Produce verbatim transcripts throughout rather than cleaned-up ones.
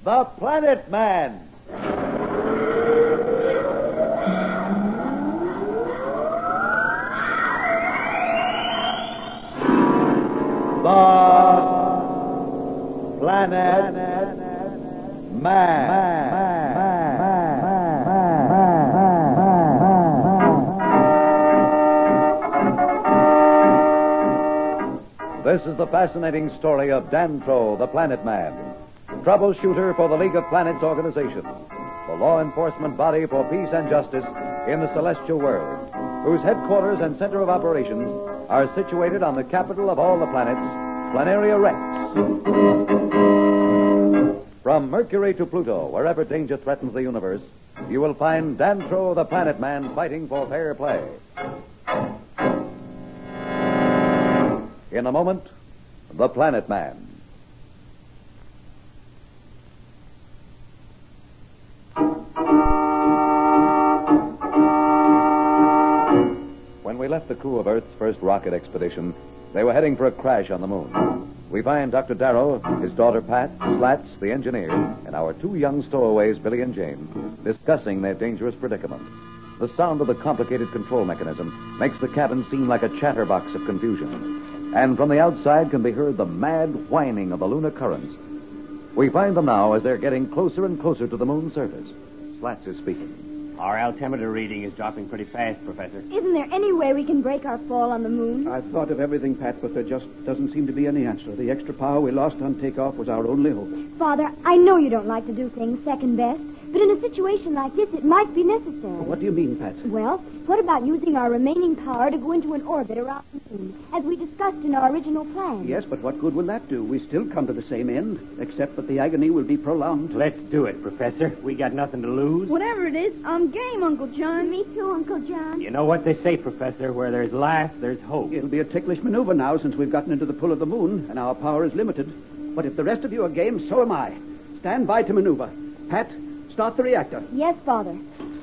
The Planet Man. The Planet Man. This is the fascinating story of Dantro, the Planet Man, troubleshooter for the League of Planets organization, the law enforcement body for peace and justice in the celestial world, whose headquarters and center of operations are situated on the capital of all the planets, Planaria Rex. From Mercury to Pluto, wherever danger threatens the universe, you will find Dantro, the Planet Man, fighting for fair play. In a moment, The Planet Man. When we left the crew of Earth's first rocket expedition, they were heading for a crash on the moon. We find Doctor Darrow, his daughter Pat, Slats, the engineer, and our two young stowaways, Billy and Jane, discussing their dangerous predicament. The sound of the complicated control mechanism makes the cabin seem like a chatterbox of confusion. And from the outside can be heard the mad whining of the lunar currents. We find them now as they're getting closer and closer to the moon's surface. Slats is speaking. Our altimeter reading is dropping pretty fast, Professor. Isn't there any way we can break our fall on the moon? I've thought of everything, Pat, but there just doesn't seem to be any answer. The extra power we lost on takeoff was our only hope. Father, I know you don't like to do things second best, but in a situation like this, it might be necessary. What do you mean, Pat? Well, what about using our remaining power to go into an orbit around the moon, as we discussed in our original plan? Yes, but what good will that do? We still come to the same end, except that the agony will be prolonged. Let's do it, Professor. We got nothing to lose. Whatever it is, I'm game, Uncle John. Me too, Uncle John. You know what they say, Professor, where there's life, there's hope. It'll be a ticklish maneuver now since we've gotten into the pull of the moon, and our power is limited. But if the rest of you are game, so am I. Stand by to maneuver. Pat, start the reactor. Yes, Father.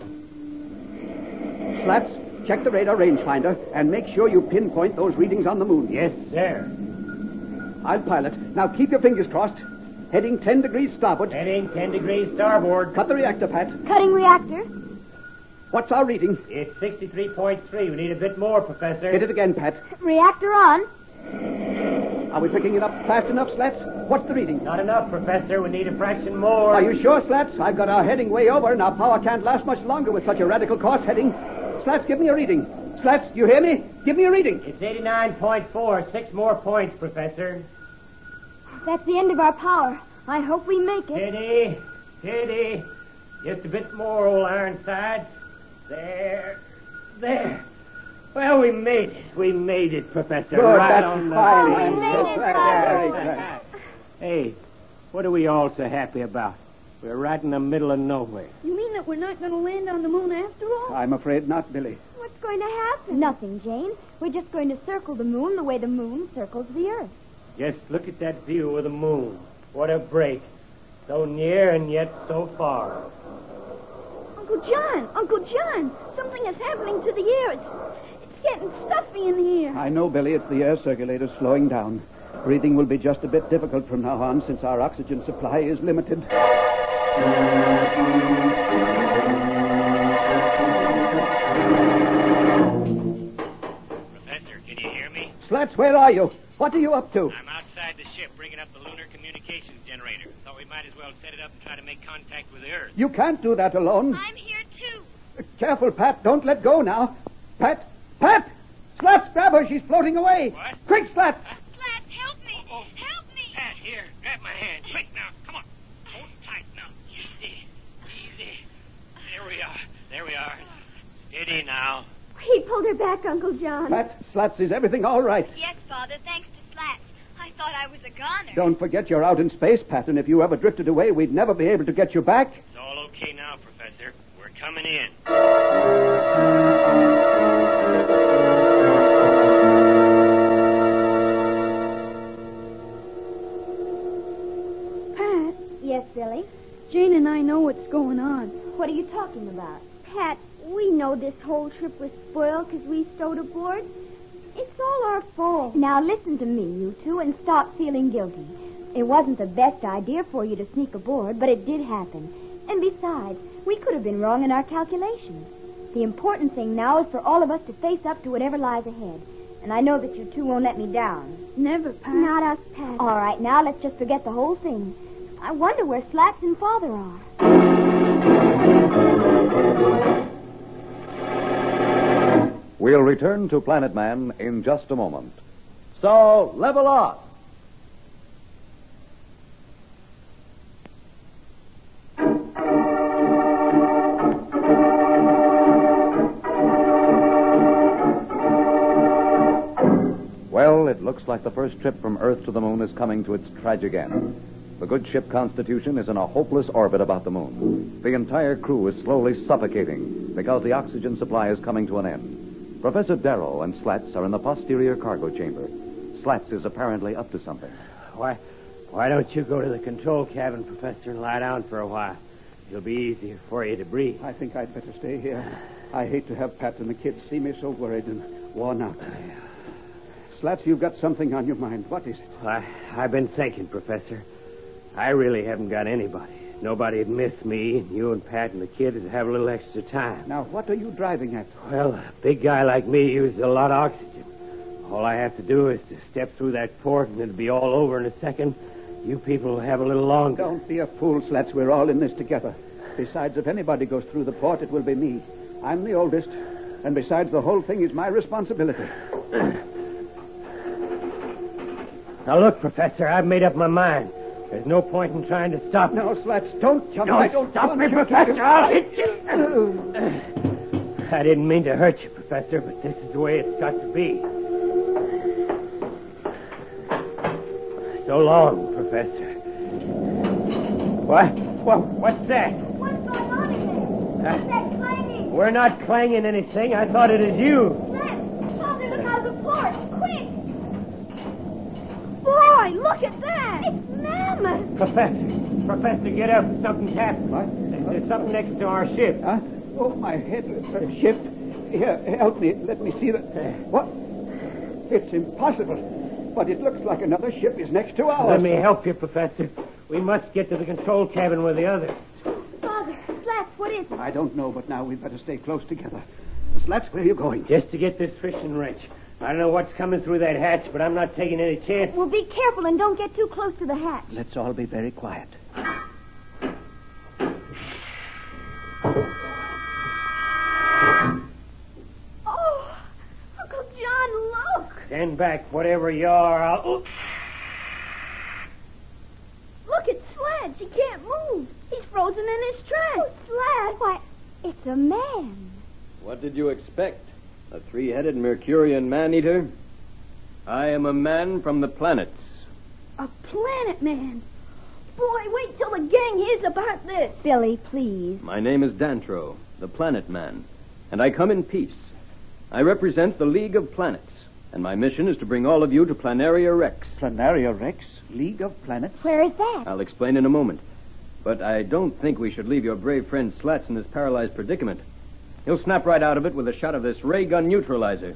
Slats, check the radar rangefinder and make sure you pinpoint those readings on the moon. Yes, sir. I'll pilot. Now keep your fingers crossed. Heading ten degrees starboard. Heading ten degrees starboard. Cut the reactor, Pat. Cutting reactor. What's our reading? It's sixty-three point three. We need a bit more, Professor. Hit it again, Pat. Reactor on. Are we picking it up fast enough, Slats? What's the reading? Not enough, Professor. We need a fraction more. Are you sure, Slats? I've got our heading way over, and our power can't last much longer with such a radical course heading. Slats, give me a reading. Slats, you hear me? Give me a reading. It's eighty-nine point four. Six more points, Professor. That's the end of our power. I hope we make it. Steady, steady. Just a bit more, old Ironside. There, there. Well, we made it. We made it, Professor. Good, right that's on the fine. Oh, we made it, Father. Hey, what are we all so happy about? We're right in the middle of nowhere. You mean that we're not going to land on the moon after all? I'm afraid not, Billy. What's going to happen? Nothing, Jane. We're just going to circle the moon the way the moon circles the Earth. Just look at that view of the moon. What a break. So near and yet so far. Uncle John, Uncle John, something is happening to the air. It's, it's getting stuffy in the air. I know, Billy. It's the air circulator slowing down. Breathing will be just a bit difficult from now on since our oxygen supply is limited. Professor, can you hear me? Slats, where are you? What are you up to? I'm outside the ship bringing up the lunar communications generator. Thought we might as well set it up and try to make contact with the Earth. You can't do that alone. I'm here, too. Uh, careful, Pat. Don't let go now. Pat! Pat! Slats, grab her. She's floating away. What? Quick, Slats! Slats, help me. Oh, oh. Help me. Pat, here, grab my hand. Quick now, come on. Hold tight now. Easy, easy. There we are. There we are. Steady now. He pulled her back, Uncle John. Pat, Slats, is everything all right? Yes, Father, thanks to Slats. I thought I was a goner. Don't forget you're out in space, Pat, and if you ever drifted away, we'd never be able to get you back. It's all okay now, Professor. We're coming in. Pat, Yes, Billy? Jane and I know what's going on. What are you talking about? Pat, we know this whole trip was spoiled because we stowed aboard. It's all our fault. Now listen to me, you two, and stop feeling guilty. It wasn't the best idea for you to sneak aboard, but it did happen. And besides, we could have been wrong in our calculations. The important thing now is for all of us to face up to whatever lies ahead. And I know that you two won't let me down. Never, Pat. Not us, Pat. All right, now let's just forget the whole thing. I wonder where Slats and Father are. We'll return to Planet Man in just a moment. So, level off. Well, it looks like the first trip from Earth to the moon is coming to its tragic end. The good ship Constitution is in a hopeless orbit about the moon. The entire crew is slowly suffocating because the oxygen supply is coming to an end. Professor Darrow and Slats are in the posterior cargo chamber. Slats is apparently up to something. Why, why don't you go to the control cabin, Professor, and lie down for a while? It'll be easier for you to breathe. I think I'd better stay here. I hate to have Pat and the kids see me so worried and worn out. Slats, you've got something on your mind. What is it? I, I've been thinking, Professor. I really haven't got anybody. Nobody'd miss me, and you and Pat and the kid would have a little extra time. Now, what are you driving at? Well, a big guy like me uses a lot of oxygen. All I have to do is to step through that port, and it'll be all over in a second. You people will have a little longer. Don't be a fool, Slats. We're all in this together. Besides, if anybody goes through the port, it will be me. I'm the oldest, and besides, the whole thing is my responsibility. Now, look, Professor, I've made up my mind. There's no point in trying to stop me. No, Slats, don't jump. Don't, I don't stop want me, you Professor. to- I'll hit you. I didn't mean to hurt you, Professor, but this is the way it's got to be. So long, Professor. What? What? What's that? What's going on in there? Uh, What's that clanging? We're not clanging anything. I thought it was you. Let's. Father, look out of the port. Quick. Boy, look at that. It's mammoth. Professor. Professor, get up. Something's happened. What? There's something next to our ship. Huh? Oh, my head. Uh, shift. Here, help me. Let me see the... What? It's impossible. But it looks like another ship is next to ours. Let me help you, Professor. We must get to the control cabin with the others. Father, Slats, what is it? I don't know, but now we'd better stay close together. Slats, where are you going? Just to get this fishing wrench. I don't know what's coming through that hatch, but I'm not taking any chances. Well, be careful and don't get too close to the hatch. Let's all be very quiet. Oh, Uncle John, look. Stand back, whatever you are. I'll... Oh. Look at Slats. He can't move. He's frozen in his tracks. Oh, Slats. Why, it's a man. What did you expect? A three-headed Mercurian man-eater? I am a man from the planets. A planet man. Boy, wait till the gang hears about this. Billy, please. My name is Dantro, the Planet Man, and I come in peace. I represent the League of Planets, and my mission is to bring all of you to Planaria Rex. Planaria Rex? League of Planets? Where is that? I'll explain in a moment. But I don't think we should leave your brave friend Slats in this paralyzed predicament. He'll snap right out of it with a shot of this ray gun neutralizer.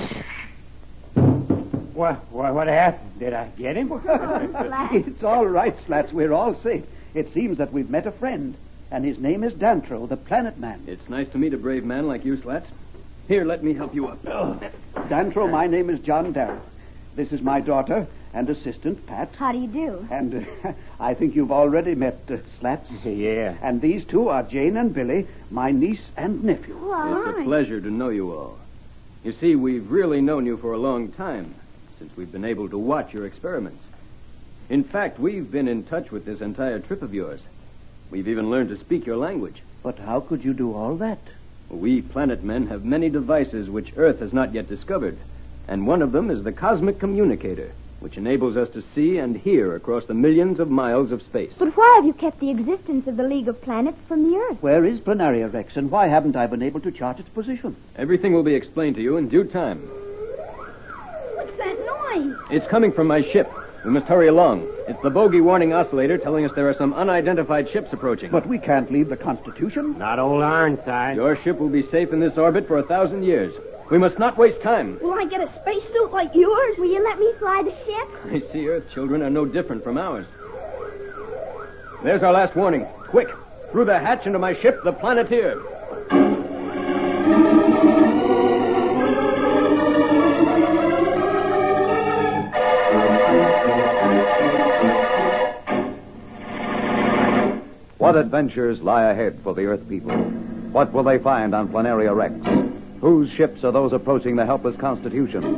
What, what, what happened? Did I get him? It's all right, Slats. We're all safe. It seems that we've met a friend, and his name is Dantro, the Planet Man. It's nice to meet a brave man like you, Slats. Here, let me help you up. Oh. Dantro, my name is John Darrow. This is my daughter and assistant, Pat. How do you do? And uh, I think you've already met uh, Slats. Yeah. And these two are Jane and Billy, my niece and nephew. Well, It's a pleasure to know you all. You see, we've really known you for a long time, since we've been able to watch your experiments. In fact, we've been in touch with this entire trip of yours. We've even learned to speak your language. But how could you do all that? We planet men have many devices which Earth has not yet discovered, and one of them is the cosmic communicator, which enables us to see and hear across the millions of miles of space. but why have you kept the existence of the League of Planets from the Earth? Where is Planaria Rex, and why haven't I been able to chart its position? Everything will be explained to you in due time. What's that noise? It's coming from my ship. We must hurry along. It's the bogey warning oscillator telling us there are some unidentified ships approaching. But we can't leave the Constitution. Not old Ironside. Your ship will be safe in this orbit for a thousand years. We must not waste time. Will I get a spacesuit like yours? Will you let me fly the ship? I see Earth children are no different from ours. There's our last warning. Quick, through the hatch into my ship, the Planeteer. What adventures lie ahead for the Earth people? What will they find on Planaria Rex? Whose ships are those approaching the helpless Constitution?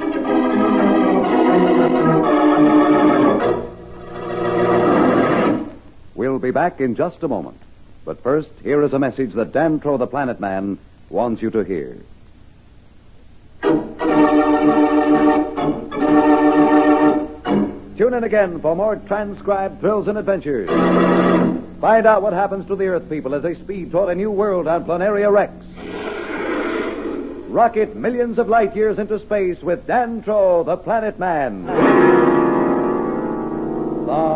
We'll be back in just a moment. But first, here is a message that Dan Tro, the Planet Man, wants you to hear. Tune in again for more transcribed thrills and adventures. Find out what happens to the Earth people as they speed toward a new world on Planaria Rex. Rocket millions of light years into space with Dan Tro, the Planet Man. The